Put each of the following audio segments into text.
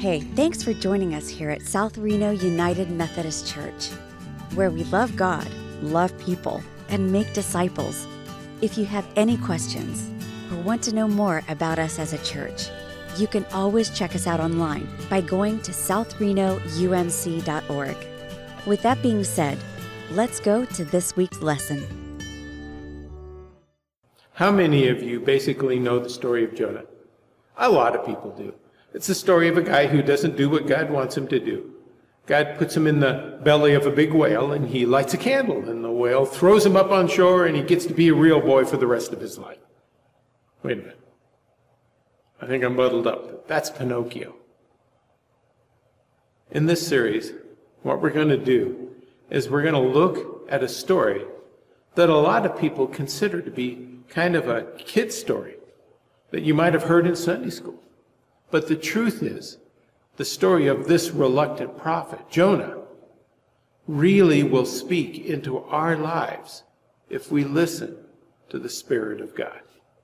Hey, thanks for joining us here at South Reno United Methodist Church, where we love God, love people, and make disciples. If you have any questions or want to know more about us as a church, you can always check us out online by going to southrenoumc.org. With that being said, let's go to this week's lesson. How many of you basically know the story of Jonah? A lot of people do. It's the story of a guy who doesn't do what God wants him to do. God puts him in the belly of a big whale, and he lights a candle, and the whale throws him up on shore, and he gets to be a real boy for the rest of his life. Wait a minute. I think I'm muddled up. That's Pinocchio. In this series, what we're going to do is we're going to look at a story that a lot of people consider to be kind of a kid story that you might have heard in Sunday school. But the truth is, the story of this reluctant prophet, Jonah, really will speak into our lives if we listen to the Spirit of God.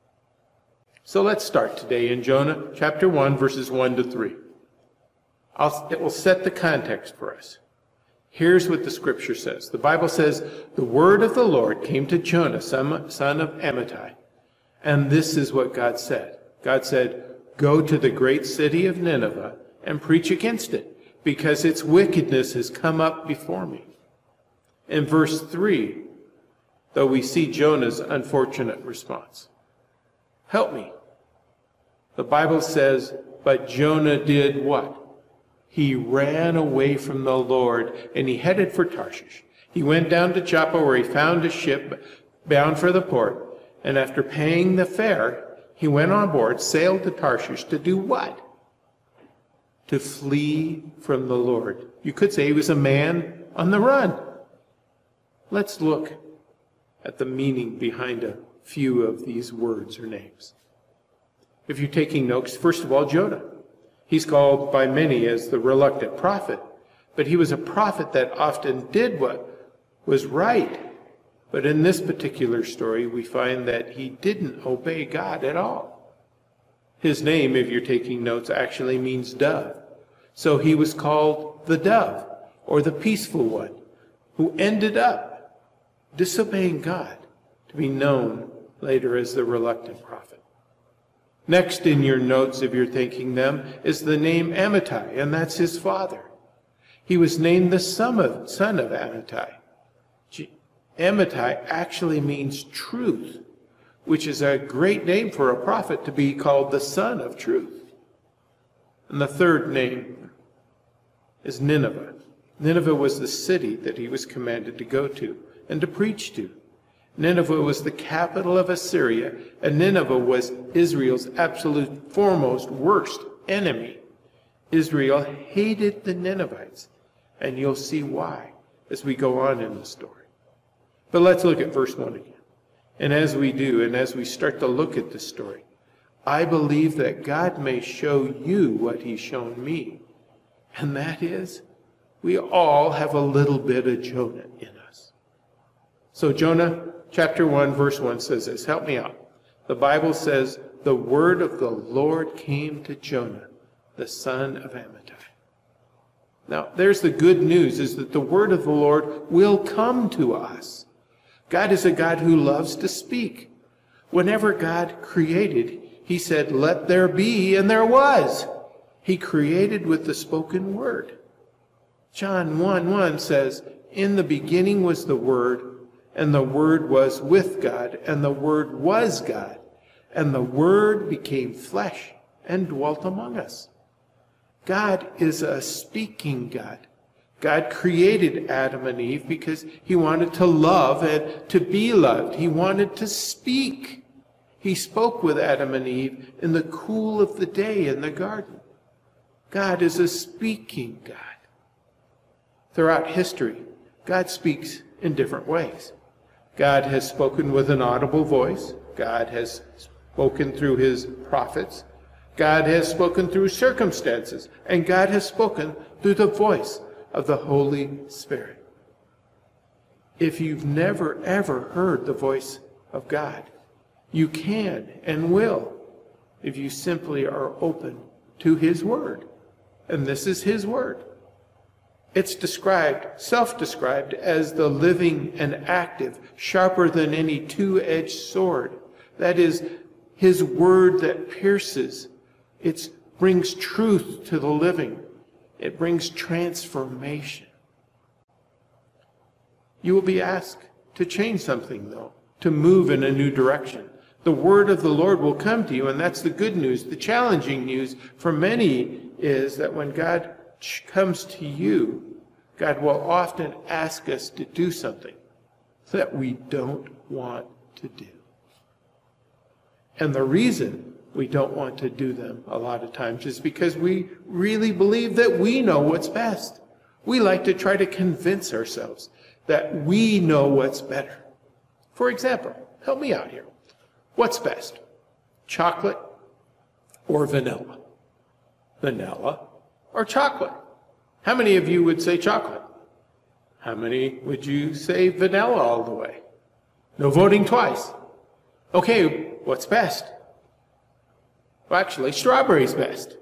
So let's start today in Jonah chapter 1, verses 1 to 3. It will set the context for us. Here's what the scripture says. The Bible says, "The word of the Lord came to Jonah, son of Amittai. And this is what God said. God said, 'Go to the great city of Nineveh and preach against it, because its wickedness has come up before me.'" In verse 3, though we see Jonah's unfortunate response. Help me. The Bible says, but Jonah did what? He ran away from the Lord, and he headed for Tarshish. He went down to Joppa, where he found a ship bound for the port, and after paying the fare, he went on board, sailed to Tarshish to do what? To flee from the Lord. You could say he was a man on the run. Let's look at the meaning behind a few of these words or names. If you're taking notes, first of all, Jonah. He's called by many as the reluctant prophet, but he was a prophet that often did what was right. But in this particular story, we find that he didn't obey God at all. His name, if you're taking notes, actually means dove. So he was called the dove, or the peaceful one, who ended up disobeying God, to be known later as the reluctant prophet. Next in your notes, if you're taking them, is the name Amittai, and that's his father. He was named the son of Amittai. Amittai actually means truth, which is a great name for a prophet to be called the son of truth. And the third name is Nineveh. Nineveh was the city that he was commanded to go to and to preach to. Nineveh was the capital of Assyria, and Nineveh was Israel's absolute foremost worst enemy. Israel hated the Ninevites, and you'll see why as we go on in the story. But let's look at verse 1 again. And as we do, and as we start to look at this story, I believe that God may show you what he's shown me, and that is, we all have a little bit of Jonah in us. So Jonah chapter 1, verse 1 says this. Help me out. The Bible says, "The word of the Lord came to Jonah, the son of Amittai." Now, there's the good news, is that the word of the Lord will come to us. God is a God who loves to speak. Whenever God created, he said, "Let there be," and there was. He created with the spoken word. John 1:1 says, "In the beginning was the Word, and the Word was with God, and the Word was God. And the Word became flesh and dwelt among us." God is a speaking God. God created Adam and Eve because he wanted to love and to be loved. He wanted to speak. He spoke with Adam and Eve in the cool of the day in the garden. God is a speaking God. Throughout history, God speaks in different ways. God has spoken with an audible voice. God has spoken through his prophets. God has spoken through circumstances. And God has spoken through the voice of the Holy Spirit. If you've never, ever heard the voice of God, you can and will if you simply are open to his word. and this is his word. It's self-described as the living and active, sharper than any two-edged sword. That is, his word that pierces. It brings truth to the living. It brings transformation. You will be asked to change something, though, to move in a new direction. The word of the Lord will come to you, and that's the good news. The challenging news for many is that when God comes to you, God will often ask us to do something that we don't want to do. And the reason we don't want to do them a lot of times is because we really believe that we know what's best. We like to try to convince ourselves that we know what's better. For example, help me out here. What's best? Chocolate or vanilla? Vanilla or chocolate? How many of you would say chocolate? How many would you say vanilla all the way? No voting twice. Okay, what's best? Well, actually, strawberry's best.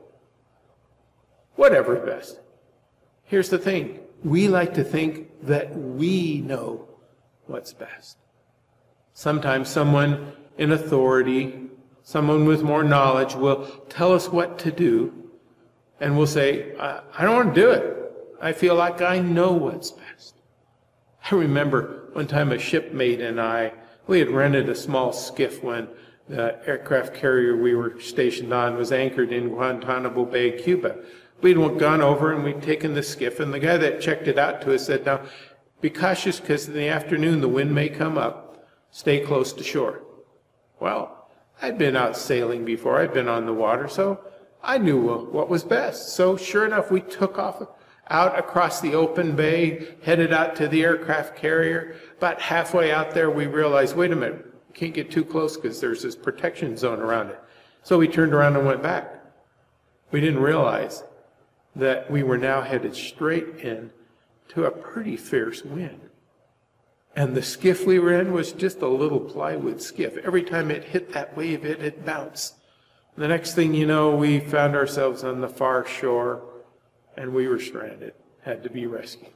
Whatever's best. Here's the thing. We like to think that we know what's best. Sometimes someone in authority, someone with more knowledge will tell us what to do, and we'll say, I don't want to do it. I feel like I know what's best. I remember one time a shipmate and we had rented a small skiff when the aircraft carrier we were stationed on was anchored in Guantanamo Bay, Cuba. We'd gone over and we'd taken the skiff, and the guy that checked it out to us said, now, be cautious because in the afternoon the wind may come up. Stay close to shore. Well, I'd been out sailing before. I'd been on the water, so I knew what was best. So sure enough, we took off out across the open bay, headed out to the aircraft carrier. About halfway out there, we realized, wait a minute, we can't get too close because there's this protection zone around it. So we turned around and went back. We didn't realize that we were now headed straight in to a pretty fierce wind. And the skiff we were in was just a little plywood skiff. Every time it hit that wave, it'd bounce. The next thing you know, we found ourselves on the far shore, and we were stranded, had to be rescued.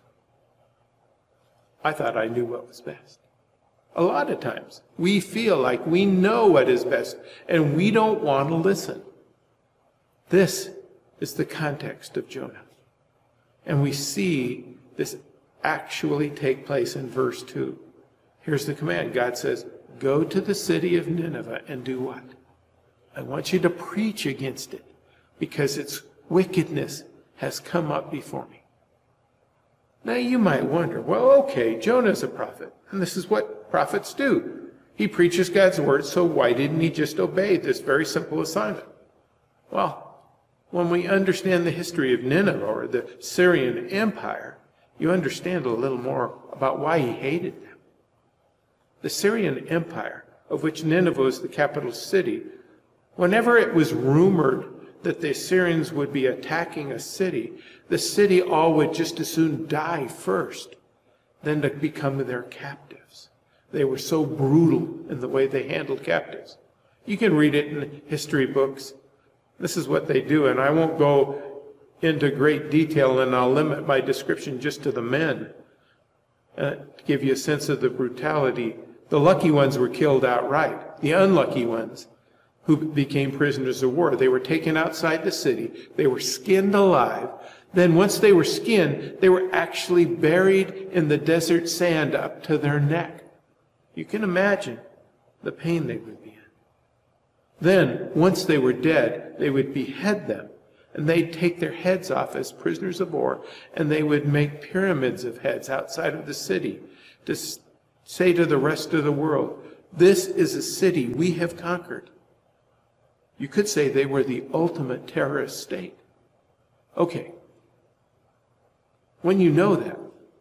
I thought I knew what was best. A lot of times, we feel like we know what is best, and we don't want to listen. This is the context of Jonah. And we see this actually take place in verse 2. Here's the command. God says, go to the city of Nineveh and do what? I want you to preach against it because its wickedness has come up before me. Now you might wonder, well, okay, Jonah's a prophet, and this is what prophets do. He preaches God's word, so why didn't he just obey this very simple assignment? Well, when we understand the history of Nineveh or the Syrian Empire, you understand a little more about why he hated them. The Syrian Empire, of which Nineveh was the capital city, whenever it was rumored that the Assyrians would be attacking a city, the city all would just as soon die first than to become their captives. They were so brutal in the way they handled captives. You can read it in history books. This is what they do, and I won't go into great detail, and I'll limit my description just to the men to give you a sense of the brutality. The lucky ones were killed outright. The unlucky ones who became prisoners of war, they were taken outside the city. They were skinned alive. Then once they were skinned, they were actually buried in the desert sand up to their neck. You can imagine the pain they would be in. Then, once they were dead, they would behead them, and they'd take their heads off as prisoners of war, and they would make pyramids of heads outside of the city to say to the rest of the world, this is a city we have conquered. You could say they were the ultimate terrorist state. Okay. When you know that,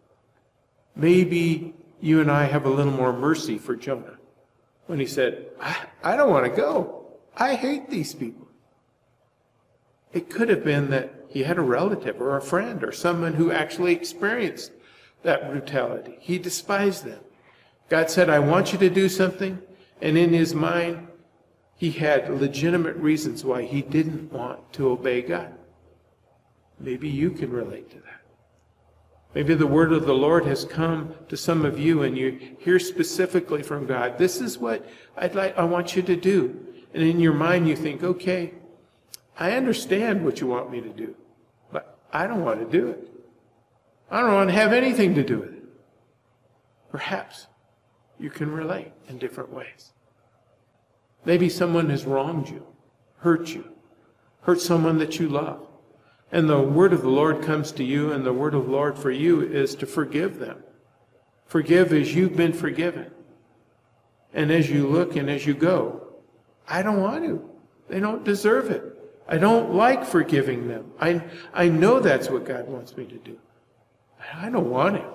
maybe you and I have a little more mercy for Jonah when he said, I don't want to go. I hate these people. It could have been that he had a relative or a friend or someone who actually experienced that brutality. He despised them. God said, I want you to do something. And in his mind, he had legitimate reasons why he didn't want to obey God. Maybe you can relate to that. Maybe the word of the Lord has come to some of you and you hear specifically from God, this is what I want you to do. And in your mind you think, okay, I understand what you want me to do, but I don't want to do it. I don't want to have anything to do with it. Perhaps you can relate in different ways. Maybe someone has wronged you, hurt someone that you love. And the word of the Lord comes to you, and the word of the Lord for you is to forgive them. Forgive as you've been forgiven. And as you look and as you go, I don't want to. They don't deserve it. I don't like forgiving them. I know that's what God wants me to do. I don't want it.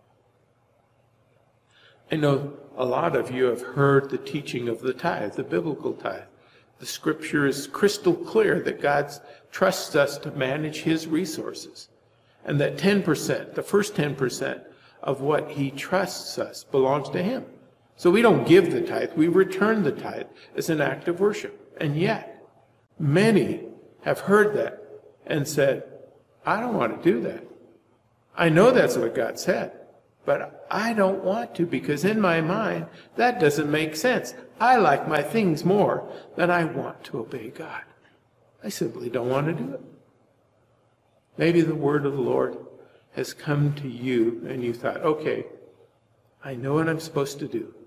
I know a lot of you have heard the teaching of the tithe, the biblical tithe. The scripture is crystal clear that God trusts us to manage his resources. And that 10%, the first 10% of what he trusts us belongs to him. So we don't give the tithe, we return the tithe as an act of worship. And yet, many have heard that and said, I don't want to do that. I know that's what God said, but I don't want to because in my mind, that doesn't make sense. I like my things more than I want to obey God. I simply don't want to do it. Maybe the word of the Lord has come to you and you thought, okay, I know what I'm supposed to do.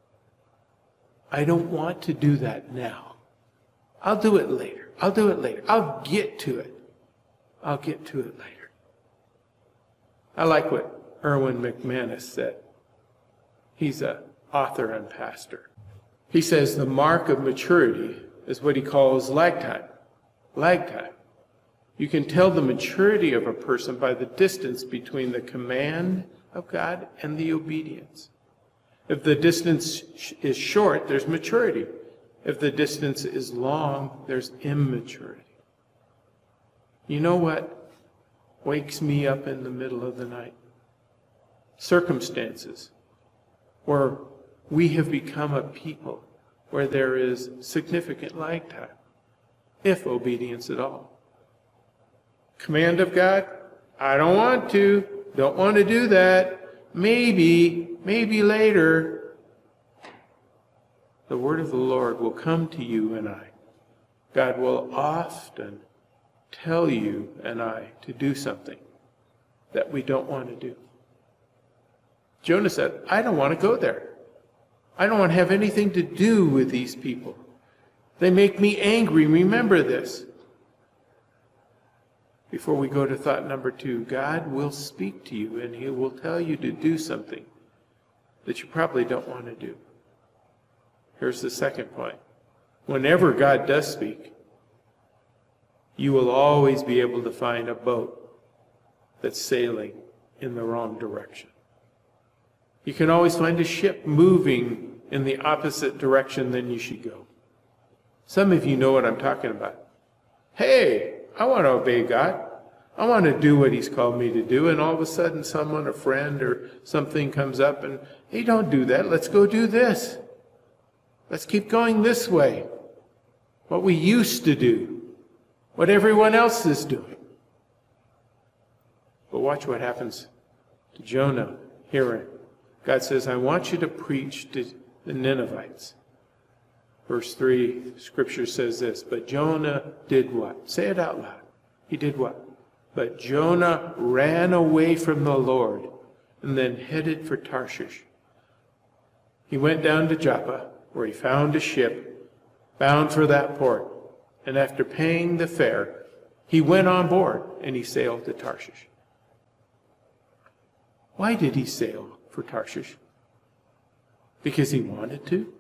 I don't want to do that now. I'll do it later. I'll do it later. I'll get to it. I'll get to it later. I like what Erwin McManus said. He's an author and pastor. He says the mark of maturity is what he calls lag time. Lag time. You can tell the maturity of a person by the distance between the command of God and the obedience. If the distance is short, there's maturity. If the distance is long, there's immaturity. You know what wakes me up in the middle of the night? Circumstances where we have become a people where there is significant lag time, if obedience at all. Command of God, I don't want to do that. Maybe later. The word of the Lord will come to you and I. God will often tell you and I to do something that we don't want to do. Jonah said, I don't want to go there. I don't want to have anything to do with these people. They make me angry. Remember this. Before we go to thought number 2, God will speak to you and he will tell you to do something that you probably don't want to do. Here's the second point. Whenever God does speak, you will always be able to find a boat that's sailing in the wrong direction. You can always find a ship moving in the opposite direction than you should go. Some of you know what I'm talking about. Hey, I want to obey God. I want to do what he's called me to do. And all of a sudden someone, a friend or something comes up and, hey, don't do that. Let's go do this. Let's keep going this way. What we used to do. What everyone else is doing. But watch what happens to Jonah here. God says, I want you to preach to the Ninevites. Verse 3, Scripture says this, but Jonah did what? Say it out loud. He did what? But Jonah ran away from the Lord and then headed for Tarshish. He went down to Joppa, where he found a ship bound for that port. And after paying the fare, he went on board and he sailed to Tarshish. Why did he sail for Tarshish? Because he wanted to?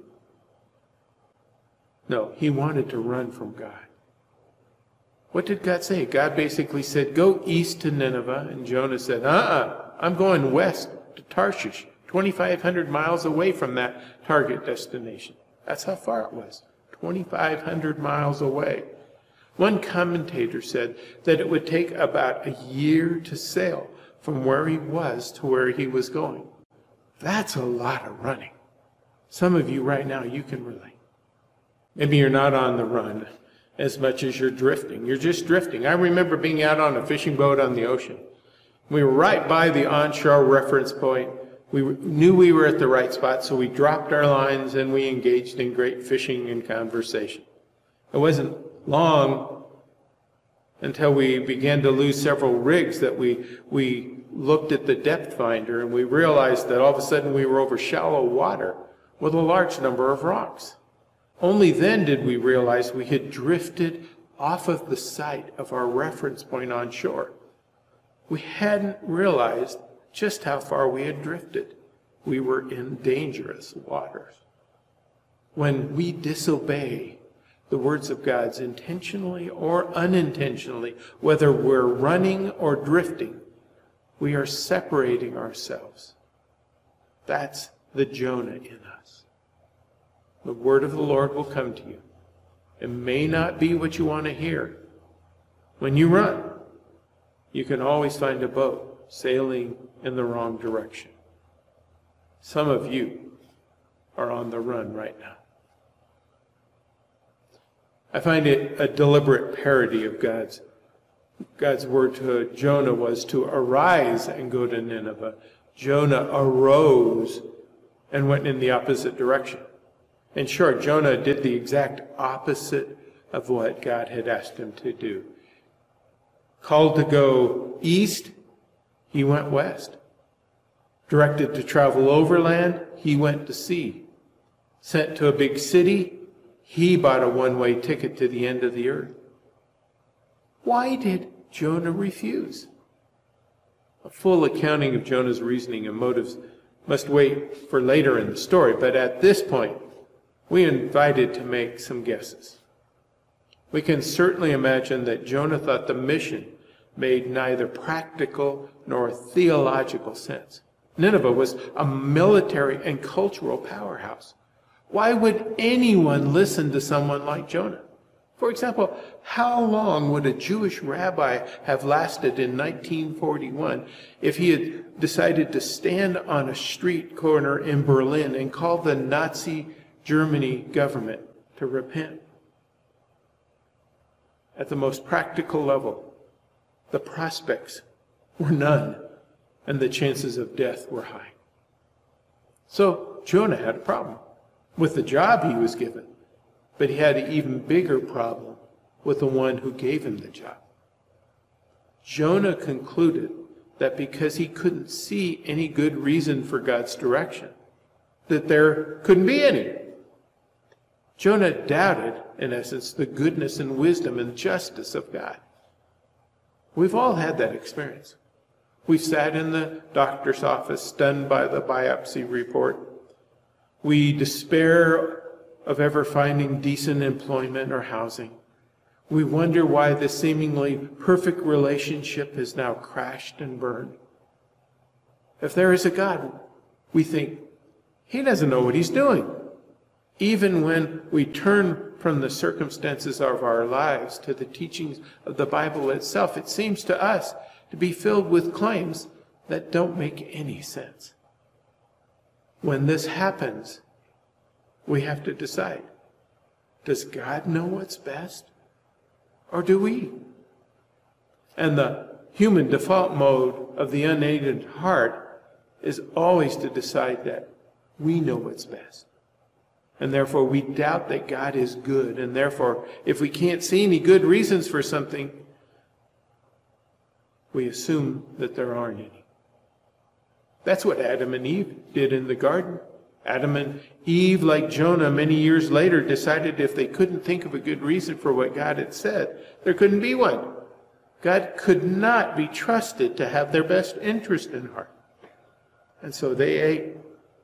No, he wanted to run from God. What did God say? God basically said, go east to Nineveh. And Jonah said, I'm going west to Tarshish, 2,500 miles away from that target destination. That's how far it was, 2,500 miles away. One commentator said that it would take about a year to sail from where he was to where he was going. That's a lot of running. Some of you right now, you can relate. Maybe you're not on the run, as much as you're drifting. You're just drifting. I remember being out on a fishing boat on the ocean. We were right by the onshore reference point. We knew we were at the right spot, so we dropped our lines and we engaged in great fishing and conversation. It wasn't long until we began to lose several rigs that we looked at the depth finder and we realized that all of a sudden we were over shallow water with a large number of rocks. Only then did we realize we had drifted off of the site of our reference point on shore. We hadn't realized just how far we had drifted. We were in dangerous waters. When we disobey the words of God intentionally or unintentionally, whether we're running or drifting, we are separating ourselves. That's the Jonah in us. The word of the Lord will come to you. It may not be what you want to hear. When you run, you can always find a boat sailing in the wrong direction. Some of you are on the run right now. I find it a deliberate parody of God's word to Jonah was to arise and go to Nineveh. Jonah arose and went in the opposite direction. In short, Jonah did the exact opposite of what God had asked him to do. Called to go east, he went west. Directed to travel overland, he went to sea. Sent to a big city, he bought a one-way ticket to the end of the earth. Why did Jonah refuse? A full accounting of Jonah's reasoning and motives must wait for later in the story, but at this point, we are invited to make some guesses. We can certainly imagine that Jonah thought the mission made neither practical nor theological sense. Nineveh was a military and cultural powerhouse. Why would anyone listen to someone like Jonah? For example, how long would a Jewish rabbi have lasted in 1941 if he had decided to stand on a street corner in Berlin and call the Nazi Germany government to repent? At the most practical level, the prospects were none, and the chances of death were high. So Jonah had a problem with the job he was given, but he had an even bigger problem with the one who gave him the job. Jonah concluded that because he couldn't see any good reason for God's direction, that there couldn't be any. Jonah doubted, in essence, the goodness and wisdom and justice of God. We've all had that experience. We've sat in the doctor's office, stunned by the biopsy report. We despair of ever finding decent employment or housing. We wonder why the seemingly perfect relationship has now crashed and burned. If there is a God, we think, he doesn't know what he's doing. Even when we turn from the circumstances of our lives to the teachings of the Bible itself, it seems to us to be filled with claims that don't make any sense. When this happens, we have to decide, does God know what's best? Or do we? And the human default mode of the unaided heart is always to decide that we know what's best. And therefore we doubt that God is good. And therefore, if we can't see any good reasons for something, we assume that there aren't any. That's what Adam and Eve did in the garden. Adam and Eve, like Jonah, many years later decided if they couldn't think of a good reason for what God had said, there couldn't be one. God could not be trusted to have their best interest in heart. And so they ate.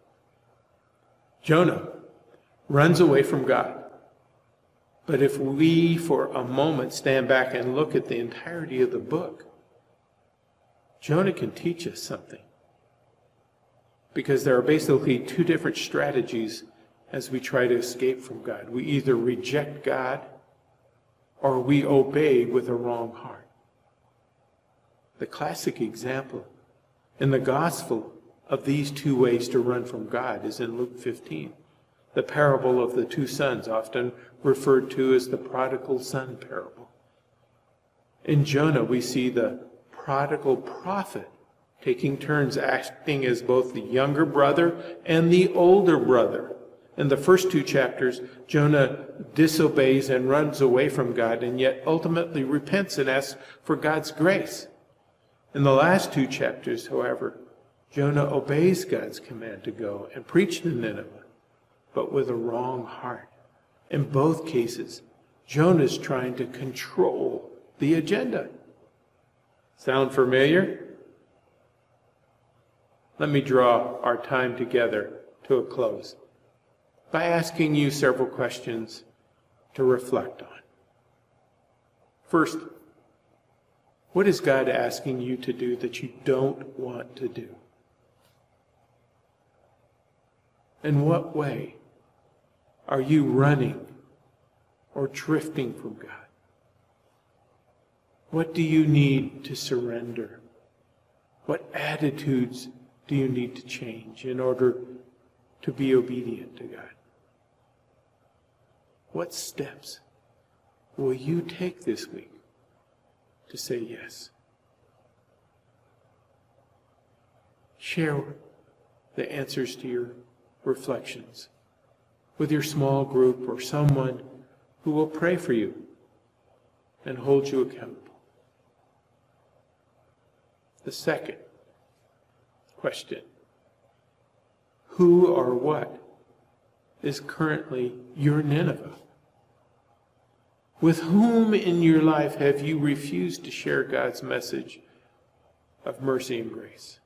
Jonah runs away from God. But if we, for a moment, stand back and look at the entirety of the book, Jonah can teach us something. Because there are basically two different strategies as we try to escape from God. We either reject God or we obey with a wrong heart. The classic example in the gospel of these two ways to run from God is in Luke 15. the parable of the two sons, often referred to as the prodigal son parable. In Jonah, we see the prodigal prophet taking turns acting as both the younger brother and the older brother. In the first two chapters, Jonah disobeys and runs away from God, and yet ultimately repents and asks for God's grace. In the last two chapters, however, Jonah obeys God's command to go and preach to Nineveh, but with a wrong heart. In both cases, Jonah is trying to control the agenda. Sound familiar? Let me draw our time together to a close by asking you several questions to reflect on. First, what is God asking you to do that you don't want to do? In what way are you running or drifting from God? What do you need to surrender? What attitudes do you need to change in order to be obedient to God? What steps will you take this week to say yes? Share the answers to your reflections with your small group or someone who will pray for you and hold you accountable. The second question: who or what is currently your Nineveh? With whom in your life have you refused to share God's message of mercy and grace?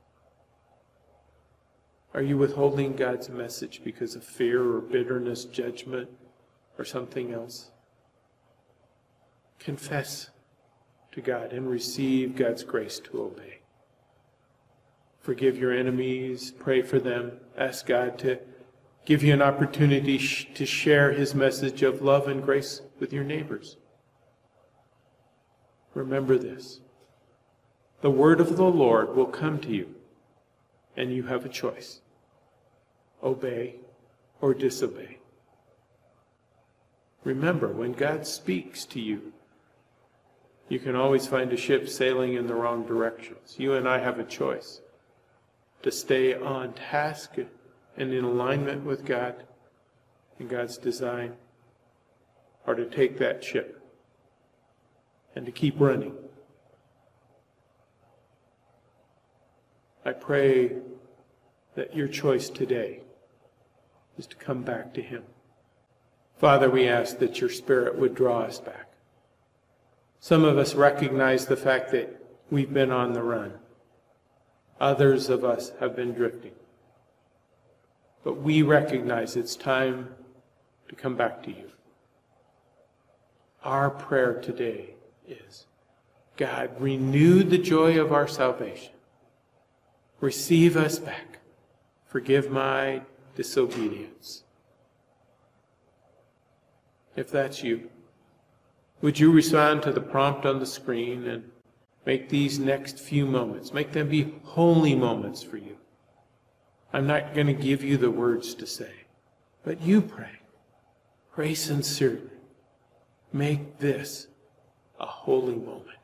Are you withholding God's message because of fear or bitterness, judgment, or something else? Confess to God and receive God's grace to obey. Forgive your enemies, pray for them, ask God to give you an opportunity to share his message of love and grace with your neighbors. Remember this: the word of the Lord will come to you, and you have a choice: obey or disobey. Remember, when God speaks to you, you can always find a ship sailing in the wrong directions. You and I have a choice to stay on task and in alignment with God and God's design, or to take that ship and to keep running. I pray that your choice today is to come back to him. Father, we ask that your Spirit would draw us back. Some of us recognize the fact that we've been on the run. Others of us have been drifting. But we recognize it's time to come back to you. Our prayer today is, God, renew the joy of our salvation. Receive us back. Forgive my disobedience. If that's you, would you respond to the prompt on the screen and make these next few moments, make them be holy moments for you? I'm not going to give you the words to say, but you pray. Pray sincerely. Make this a holy moment.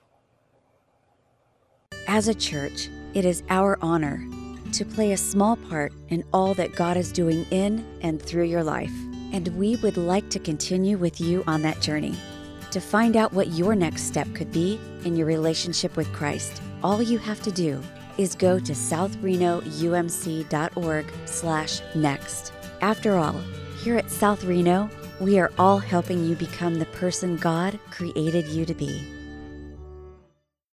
As a church, it is our honor to play a small part in all that God is doing in and through your life. And we would like to continue with you on that journey. To find out what your next step could be in your relationship with Christ, all you have to do is go to southrenoumc.org/next. After all, here at South Reno, we are all helping you become the person God created you to be.